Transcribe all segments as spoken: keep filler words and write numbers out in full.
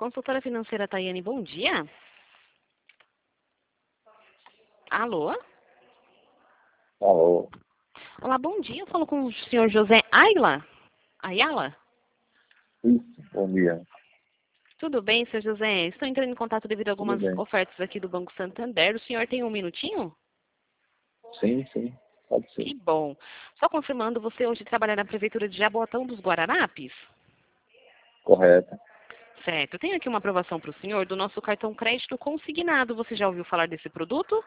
Consultora financeira Tayane, bom dia. Alô? Alô, Olá, bom dia. Eu falo com o senhor José Ayla? Ayala? isso, bom dia, Tudo bem, senhor José? Estou entrando em contato devido a tudo algumas bem? ofertas aqui do Banco Santander. O senhor tem um minutinho? Sim, sim, pode ser, Que bom. Só confirmando, você hoje trabalha na Prefeitura de Jaboatão dos Guararapes? correto. Certo. Eu tenho aqui uma aprovação para o senhor do nosso cartão crédito consignado. Você já ouviu falar desse produto?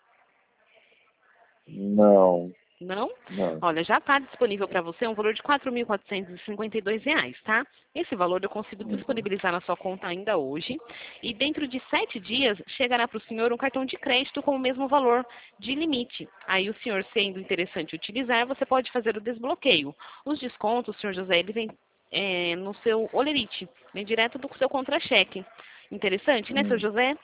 Não, Não? não, Olha, já está disponível para você um valor de quatro mil quatrocentos e cinquenta e dois reais, tá? Esse valor eu consigo uhum. disponibilizar na sua conta ainda hoje. E dentro de sete dias chegará para o senhor um cartão de crédito com o mesmo valor de limite. Aí o senhor, sendo interessante utilizar, você pode fazer o desbloqueio. Os descontos, senhor José, ele vem é, no seu olerite, vem direto do seu contra-cheque. Interessante, né, senhor Hum. José?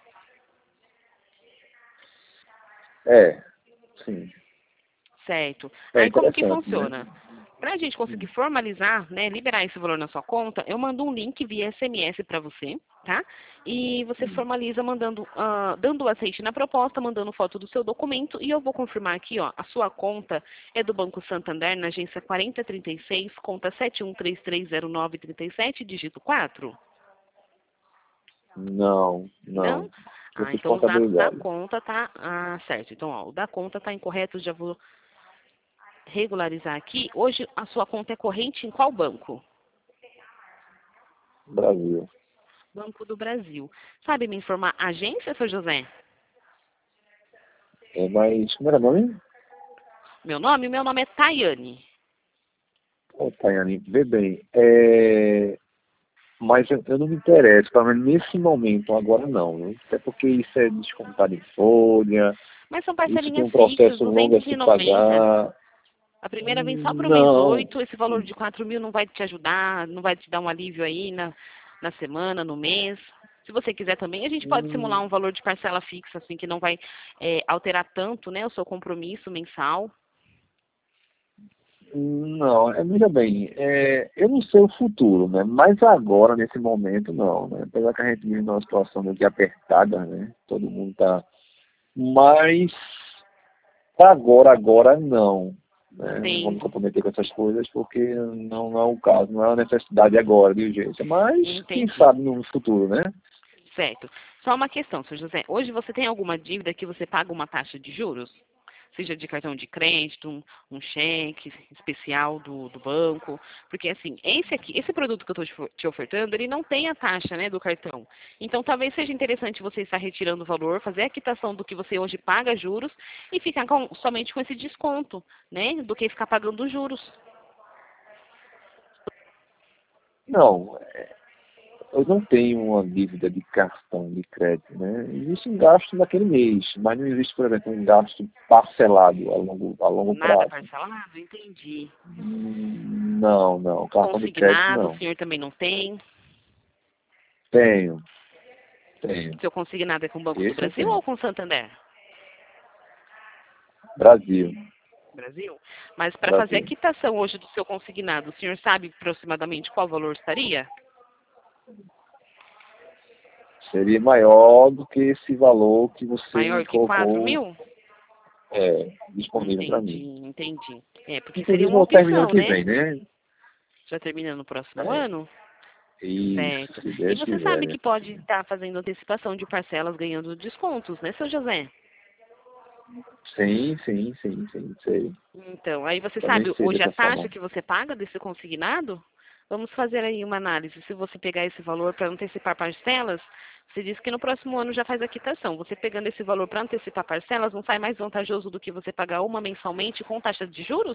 É, sim, Certo. é Aí como que interessante, né? funciona? Para a gente conseguir Hum. formalizar, né, liberar esse valor na sua conta, eu mando um link via S M S para você, tá? E você Hum. formaliza mandando, ah, dando o aceite na proposta, mandando foto do seu documento e eu vou confirmar aqui, ó, a sua conta é do Banco Santander na agência quarenta trinta e seis, conta sete um três três zero nove três sete, dígito quatro? Não, Não? não, eu Ah, fiz então os dados da contabilidade. conta tá, ah, certo. Então, ó, o da conta tá incorreto, já vou regularizar aqui. Hoje a sua conta é corrente em qual banco? Brasil. Banco do Brasil. Sabe me informar a agência, seu José? É, mas, como era o nome? Meu nome? Meu nome é Tayane. Ô, Tayane, vê bem, é, mas eu, eu não me interesso, pelo menos nesse momento, agora não, né? Até porque isso é descontado em folha, Mas são isso tem parcelinhas um fixas, processo longo a duzentos e se noventa. pagar. A primeira vem só para o mês Não, oito. Esse valor de quatro mil não vai te ajudar, não vai te dar um alívio aí na, na semana, no mês. Se você quiser também, a gente pode simular hum, um valor de parcela fixa, assim, que não vai é, alterar tanto, né, o seu compromisso mensal. não, é, veja bem, é, eu não sei o futuro, né? Mas agora, nesse momento, não, né? Apesar que a gente vive numa situação meio que apertada, né? Todo mundo tá. Mas agora, agora não. Né? Não vou me Entendo, comprometer com essas coisas porque não é o caso, não é uma necessidade agora de urgência. Mas quem entendi. sabe no futuro, né? Certo. Só uma questão, senhor José. Hoje você tem alguma dívida que você paga uma taxa de juros? Seja de cartão de crédito, um, um cheque especial do, do banco. Porque, assim, esse aqui, esse produto que eu estou te ofertando, ele não tem a taxa, né, do cartão. Então, talvez seja interessante você estar retirando o valor, fazer a quitação do que você hoje paga juros e ficar com- somente com esse desconto, né, do que ficar pagando juros. Não, eu não tenho uma dívida de cartão de crédito, né? Existe um gasto naquele mês, mas não existe, por exemplo, um gasto parcelado a longo, a longo Nada prazo. parcelado? Entendi. Hum, Não, não, cartão de crédito Consignado, o não. senhor também não tem? Tenho, tenho. Seu consignado é com o Banco do Esse eu Brasil ou tenho. com o Santander? Brasil, Brasil? Mas para fazer a Brasil. quitação hoje do seu consignado, o senhor sabe aproximadamente qual valor estaria? Seria maior do que esse valor que você Maior me que quatro colocou mil? é, disponível para Entendi, mim. entendi. É, porque seria Inclusive, uma vou terminar ano opção, que né? vem, né? Já termina no próximo É, ano? isso, Certo. se E Deus você quiser, sabe né? que pode estar fazendo antecipação de parcelas ganhando descontos, né, seu José? Sim, sim, sim, sim, sei. Então, aí você Também sabe sei hoje a dessa taxa forma. que você paga desse consignado? Vamos fazer aí uma análise. Se você pegar esse valor para antecipar parcelas, você diz que no próximo ano já faz a quitação. Você pegando esse valor para antecipar parcelas, não sai mais vantajoso do que você pagar uma mensalmente com taxa de juros?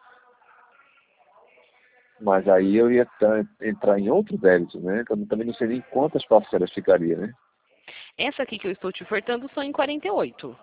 Mas aí eu ia tá- entrar em outro débito, né? Que eu também não sei nem quantas parcelas ficaria, né? Essa aqui que eu estou te ofertando são em quarenta e oito.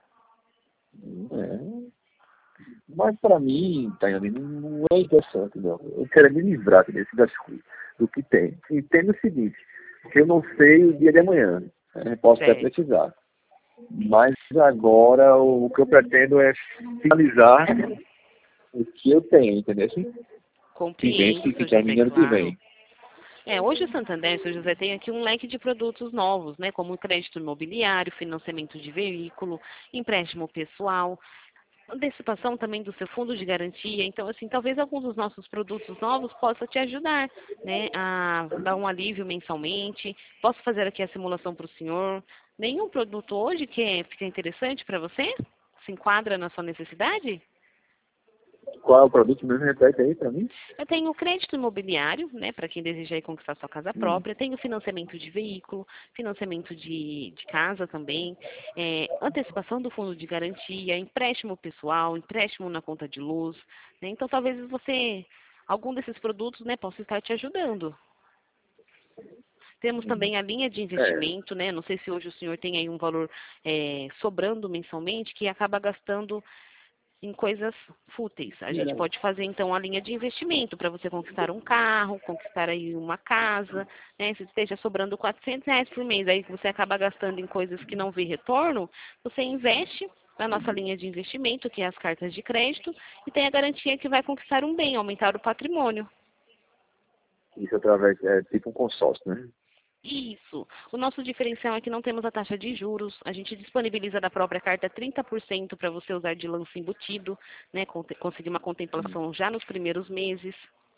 É. Mas para mim, Tayane, não é interessante, não. Eu quero me livrar desse, das coisas, do que tem. Entendo o seguinte, que eu não sei o dia de amanhã. Né? Posso até Certo. precisar. Mas agora o que eu pretendo é finalizar o que eu tenho, entendeu? Que vem, Compreendo, que seu que José, termina ano que claro. vem. É, hoje o Santander, seu José, tem aqui um leque de produtos novos, né? Como crédito imobiliário, financiamento de veículo, empréstimo pessoal, antecipação também do seu fundo de garantia. Então, assim, talvez alguns dos nossos produtos novos possa te ajudar, né? A dar um alívio mensalmente. Posso fazer aqui a simulação para o senhor. Nenhum produto hoje que é, fica interessante para você? Se enquadra na sua necessidade? Qual é o produto mesmo? Repete aí para mim. Eu tenho crédito imobiliário, né, para quem deseja ir conquistar sua casa Hum. própria. Tenho financiamento de veículo, financiamento de, de casa também, é, antecipação do fundo de garantia, empréstimo pessoal, empréstimo na conta de luz. Né? Então, talvez você, algum desses produtos, né, possa estar te ajudando. Temos Hum. também a linha de É, investimento, né? Não sei se hoje o senhor tem aí um valor é, sobrando mensalmente que acaba gastando em coisas fúteis. A gente pode fazer então a linha de investimento para você conquistar um carro, conquistar aí uma casa, né? Se esteja sobrando quatrocentos reais por mês, aí você acaba gastando em coisas que não vê retorno, você investe na nossa linha de investimento, que é as cartas de crédito, e tem a garantia que vai conquistar um bem, aumentar o patrimônio. isso através, é tipo um consórcio, né? Isso. O nosso diferencial é que não temos a taxa de juros. A gente disponibiliza da própria carta trinta por cento para você usar de lance embutido, né? Conte- Conseguir uma Hum. contemplação já nos primeiros meses.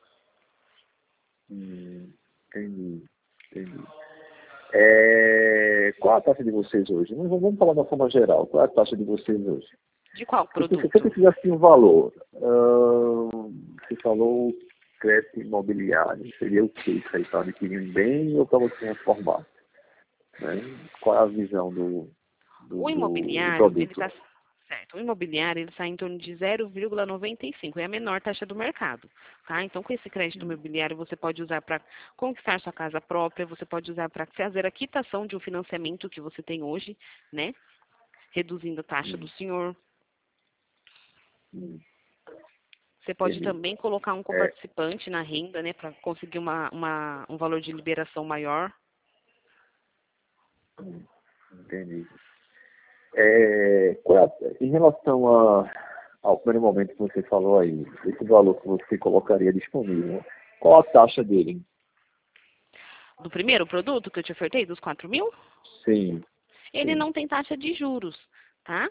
Hum, entendi, entendi. É, qual a taxa de vocês hoje? Não vamos falar de uma forma geral. Qual é a taxa de vocês hoje? De qual Se você se você produto? precisasse de um valor, ahn, você falou crédito imobiliário, seria o que isso aí? Para adquirir um bem ou para você transformar? Né? Qual é a visão do, do, O do, do imobiliário, ele produto? está certo. O imobiliário, ele sai em torno de zero vírgula noventa e cinco, é a menor taxa do mercado, tá? Então, com esse crédito imobiliário, você pode usar para conquistar sua casa própria, você pode usar para fazer a quitação de um financiamento que você tem hoje, né? Reduzindo a taxa do Hum, senhor. hum, Você pode entendi. também colocar um É, coparticipante na renda, né, para conseguir uma, uma, um valor de liberação maior. hum, entendi. É, qual é a- em relação a, ao primeiro momento que você falou aí, esse valor que você colocaria disponível, qual a taxa dele? Do primeiro produto que eu te ofertei, dos quatro mil, Sim, ele sim, não tem taxa de juros, tá?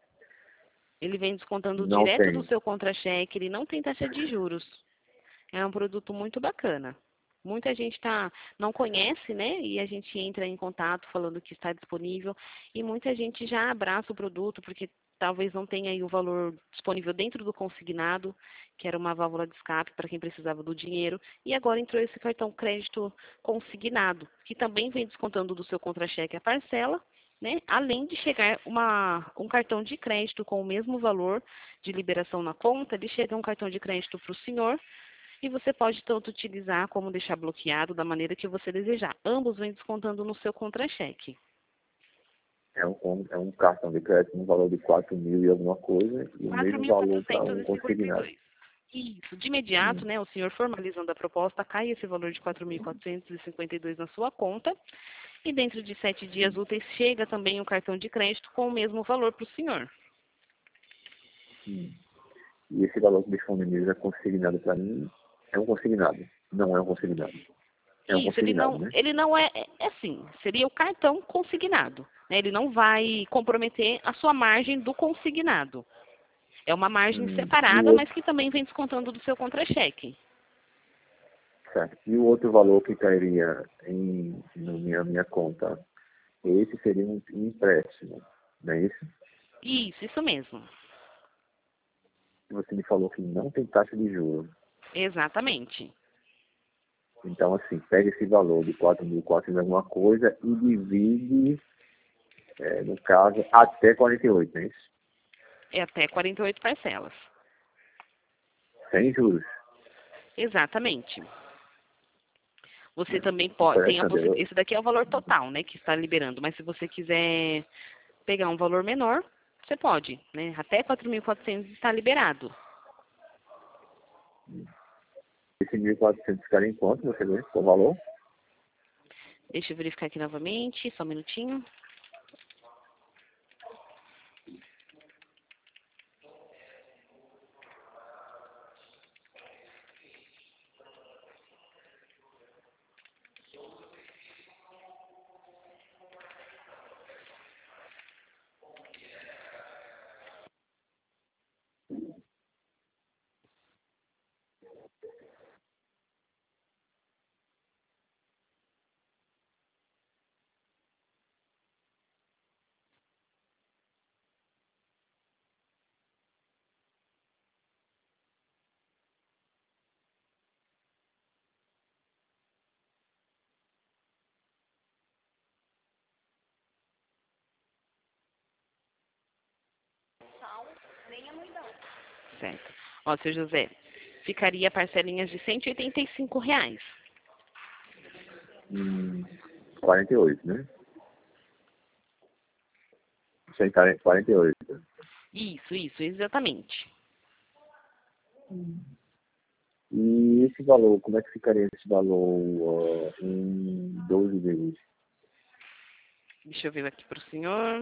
Ele vem descontando não direto do tem. seu contra-cheque, ele não tem taxa de juros. É um produto muito bacana. Muita gente tá, não conhece, né? E a gente entra em contato falando que está disponível. E muita gente já abraça o produto porque talvez não tenha aí o valor disponível dentro do consignado, que era uma válvula de escape para quem precisava do dinheiro. E agora entrou esse cartão crédito consignado, que também vem descontando do seu contra-cheque a parcela, né? Além de chegar uma, um cartão de crédito com o mesmo valor de liberação na conta, ele chega um cartão de crédito para o senhor e você pode tanto utilizar como deixar bloqueado da maneira que você desejar. Ambos vêm descontando no seu contra-cheque. É um, é um cartão de crédito no valor de quatro mil e alguma coisa, e o mesmo valor para um consignado. quatro mil quatrocentos e cinquenta e dois. Isso. De Hum, imediato, né, o senhor formalizando a proposta, cai esse valor de quatro mil quatrocentos e cinquenta e dois na sua conta. E dentro de sete dias hum, úteis chega também o cartão de crédito com o mesmo valor para o senhor. hum. E esse valor que disponibiliza consignado para mim é um consignado. Não é um consignado. É um Isso, ele consignado, não, né? ele não é, é é assim, seria o cartão consignado. Né? Ele não vai comprometer a sua margem do consignado. É uma margem Hum, e o separada, mas outro, que também vem descontando do seu contra-cheque. certo. E o outro valor que cairia em na minha, minha conta, esse seria um, um empréstimo, não é isso? Isso, isso mesmo. Você me falou que não tem taxa de juros. Exatamente. Então, assim, pega esse valor de quatro mil e quatrocentos alguma coisa e divide, é, no caso, até quarenta e oito, não é isso? É até quarenta e oito parcelas. Sem juros. Exatamente. Você Né? também pode, tem a Interessante. possibilidade, Eu, esse daqui é o valor total, né, que está liberando, mas se você quiser pegar um valor menor, você pode, né? Até quatro mil e quatrocentos está liberado. esse mil e quatrocentos ficaria em quanto, você vê, o valor? Deixa eu verificar aqui novamente, só um minutinho. Certo. Ó, seu José, ficaria parcelinhas de cento e oitenta e cinco reais. Hum, quarenta e oito, né? cento e quarenta e oito. Isso, isso, exatamente. E esse valor, como é que ficaria esse valor uh, em doze vezes? Deixa eu ver aqui para o senhor.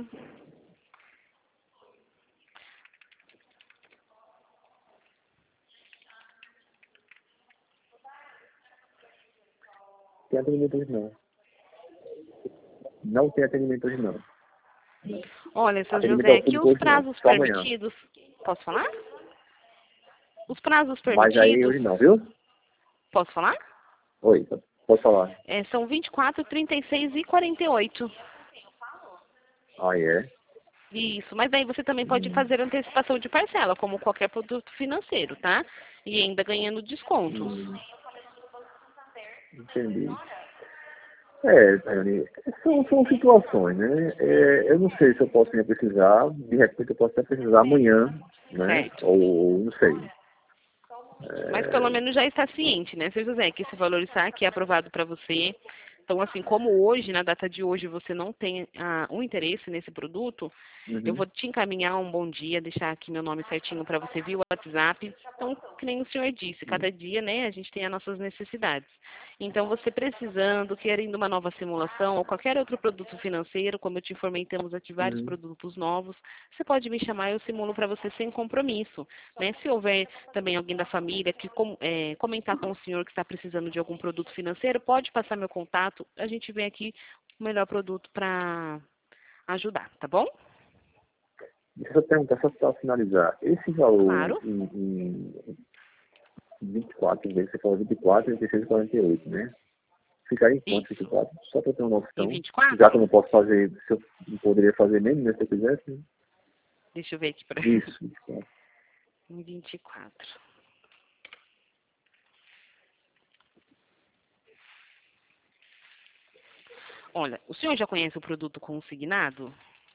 Tem atendimento hoje não. Não tem atendimento hoje não. Olha, seu Atendimento José, ao aqui público os hoje não, prazos só amanhã. permitidos... Posso falar? Os prazos Mas aí permitidos... hoje não, viu? Posso falar? Oi, pode falar. É, são vinte e quatro, trinta e seis e quarenta e oito. Ah, é? Isso, mas aí você também pode Hum, fazer antecipação de parcela, como qualquer produto financeiro, tá? E ainda ganhando descontos. hum, entendi. É, Dani, são, são situações, né? É, eu não sei se eu posso ainda precisar, de repente eu posso até precisar amanhã, né? Certo. Ou, ou não sei. Mas pelo É, menos já está ciente, né, seu José, que esse valor está aqui aprovado para você. Então, assim, como hoje, na data de hoje, você não tem ah, um interesse nesse produto, eu uhum, vou te encaminhar um bom dia, deixar aqui meu nome certinho para você via WhatsApp. Então, que nem o senhor disse, cada dia, né, a gente tem as nossas necessidades. Então, você precisando, querendo uma nova simulação ou qualquer outro produto financeiro, como eu te informei, temos aqui vários uhum, produtos novos, você pode me chamar e eu simulo para você sem compromisso, né? Se houver também alguém da família que com, é, comentar com o senhor que está precisando de algum produto financeiro, pode passar meu contato, a gente vem aqui o melhor produto para ajudar, tá bom? deixa eu perguntar, só para finalizar, esse valor Claro. em, em vinte e quatro, você falou vinte e quatro, trinta e seis e quarenta e oito, né? Ficaria em quanto vinte e Isso. quatro? Só para ter uma Em noção. vinte e quatro? Já que eu não posso fazer, se eu não poderia fazer mesmo, né, se eu quisesse. Né? Deixa eu ver aqui para Isso, vinte e quatro. em vinte e quatro. Olha, o senhor já conhece o produto consignado?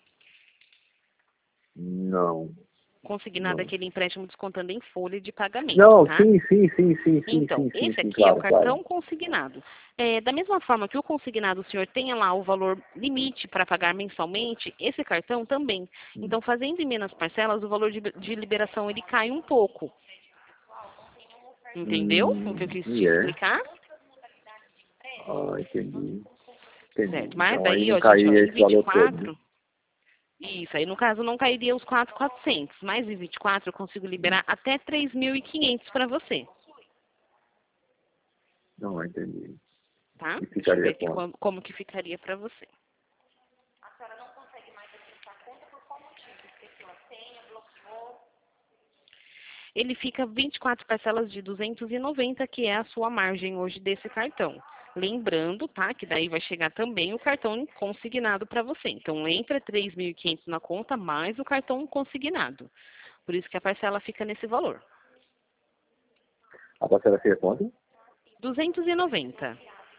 Não, Consignado é não. aquele empréstimo descontando em folha de pagamento, Não, tá? sim, sim, sim, sim, sim, Então, sim, sim, esse sim, aqui é o claro, claro. cartão consignado. É, da mesma forma que o consignado, o senhor tenha lá o valor limite para pagar mensalmente, esse cartão também. Hum, Então, fazendo em menos parcelas, o valor de, de liberação ele cai um pouco. Entendeu o que eu hum, quis e te é. explicar? Ah, entendi. Entendi. Certo. Mas Então aí daí, não ó, gente, ó, caía em esse valor todo, né? vinte e quatro, isso, aí no caso não cairia os quatro mil e quatrocentos, mas em vinte e quatro eu consigo liberar até três mil e quinhentos para você, Não, entendi. tá? E Deixa eu ver ficaria aqui quanto? como, como que ficaria para você. Ele fica vinte e quatro parcelas de duzentos e noventa, que é a sua margem hoje desse cartão. Lembrando, tá, que daí vai chegar também o cartão consignado para você. Então, entra três mil e quinhentos na conta, mais o cartão consignado. Por isso que a parcela fica nesse valor. A parcela seria quanto? duzentos e noventa.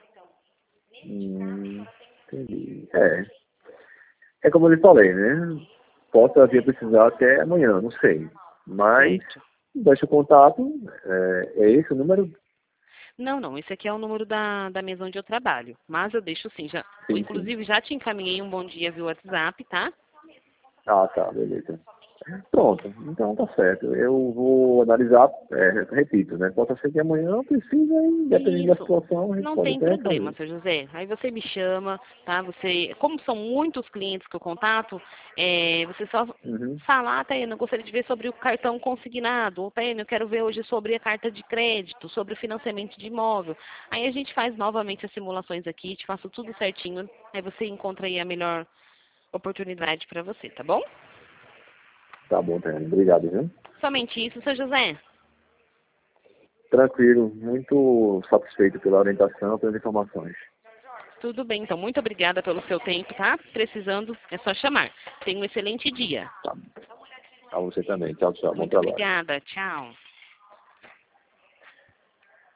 Hum, entendi. É. É como eu lhe falei, né? Posso vir a precisar até amanhã, não sei. Mas, Certo. deixa o contato, é, é esse o número? Não, não, esse aqui é o número da, da mesa onde eu trabalho. Mas eu deixo sim, já, Sim, sim. inclusive já te encaminhei um bom dia via WhatsApp, tá? Ah, tá, beleza. Pronto, então tá certo. Eu vou analisar, é, repito, né? Pode ser que amanhã eu precise, aí, dependendo da Isso. situação, a gente Não pode tem até problema, refazer. seu José. Aí você me chama, tá? Você, como são muitos clientes que eu contato, é, você só Uhum. falar, ah, Taiane, eu gostaria de ver sobre o cartão consignado, ou Taiane, eu quero ver hoje sobre a carta de crédito, sobre o financiamento de imóvel. Aí a gente faz novamente as simulações aqui, te faço tudo certinho, aí você encontra aí a melhor oportunidade para você, tá bom? Tá bom, Tânia. Obrigado, viu? Somente isso, seu José. Tranquilo, muito satisfeito pela orientação, pelas informações. Tudo bem, então. Muito obrigada pelo seu tempo, tá? Precisando, é só chamar. Tenha um excelente dia. Tá. A você também. Tchau, tchau. Bom Muito trabalho. obrigada. Tchau.